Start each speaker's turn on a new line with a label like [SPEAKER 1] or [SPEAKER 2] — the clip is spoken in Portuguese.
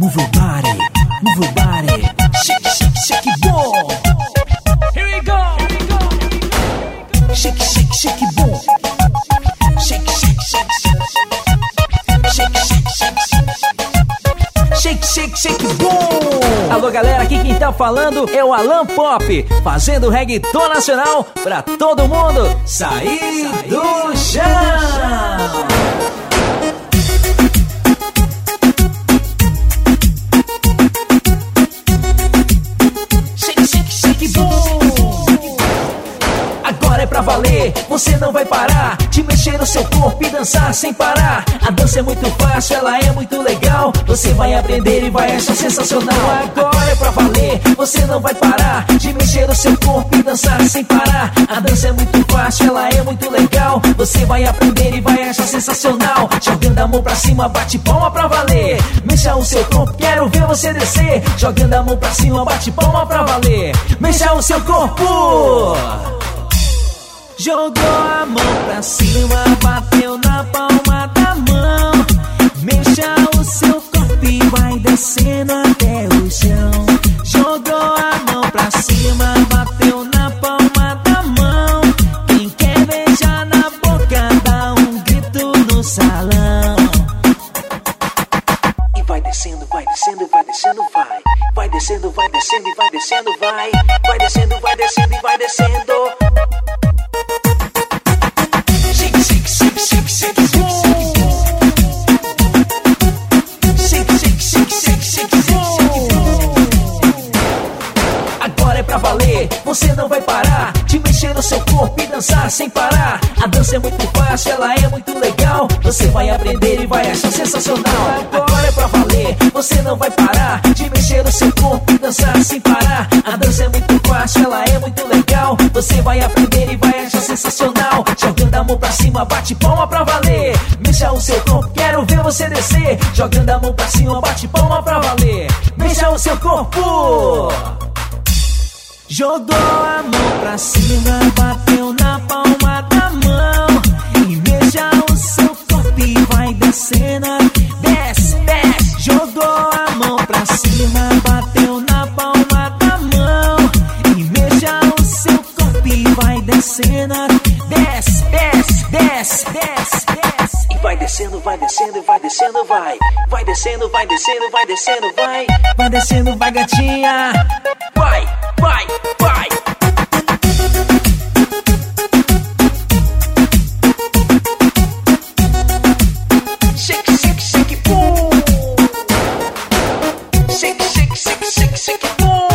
[SPEAKER 1] Move your body, move your body. Shake, shake, shake it, boom. Here we go. Shake, shake, shake it, boom. Shake, shake, shake, shake. Shake, shake, shake, shake. Shake, shake, shake, boom. Alô galera, aqui quem tá falando é o Alan Pop, fazendo reggaeton nacional pra todo mundo sair do chão. Agora é pra valer, você não vai parar de mexer o seu corpo e dançar sem parar. A dança é muito fácil, ela é muito legal. Você vai aprender e vai achar sensacional. Agora é pra valer, você não vai parar de mexer o seu corpo e dançar sem parar. A dança é muito fácil, ela é muito legal. Você vai aprender e vai achar sensacional. Jogando a mão pra cima, bate palma pra valer. Mexa o seu corpo, quero ver você descer. Jogando a mão pra cima, bate palma pra valer. Mexa o seu corpo. Jogou a mão pra cima, bateu na palma da mão. Mexa o seu corpo e vai descendo até o chão. Jogou a mão pra cima, bateu na palma da mão. Quem quer beijar na boca, dá um grito no salão. E vai descendo, vai descendo, vai descendo, vai. Vai descendo, vai descendo e vai descendo, vai. Vai descendo, vai descendo e vai descendo. Agora é pra valer, você não vai parar de mexer o seu corpo e dançar sem parar. A dança é muito fácil, ela é muito legal. Você vai aprender e vai achar sensacional. Agora é pra valer, você não vai parar de mexer o seu corpo e dançar sem parar. A dança é muito fácil, ela é muito legal. Você vai aprender e vai achar sensacional. Jogando a mão pra cima, bate palma pra valer. Mexa o seu corpo, quero ver você descer. Jogando a mão pra cima, bate palma pra valer. Mexa o seu corpo. Jogou a mão pra cima, bateu na palma da mão. E mexa o seu corpo e vai descendo. Desce, desce. Jogou a mão pra cima, bateu na palma da mão. E mexa o seu corpo e vai descendo. Desce, desce, desce, desce, desce. E vai descendo, vai descendo, vai descendo, vai. Vai descendo, vai descendo, vai descendo, vai. Vai descendo, vai gatinha. Vai, vai, vai. Shake, shake, shake, boom. Shake, shake, shake, shake, shake, boom.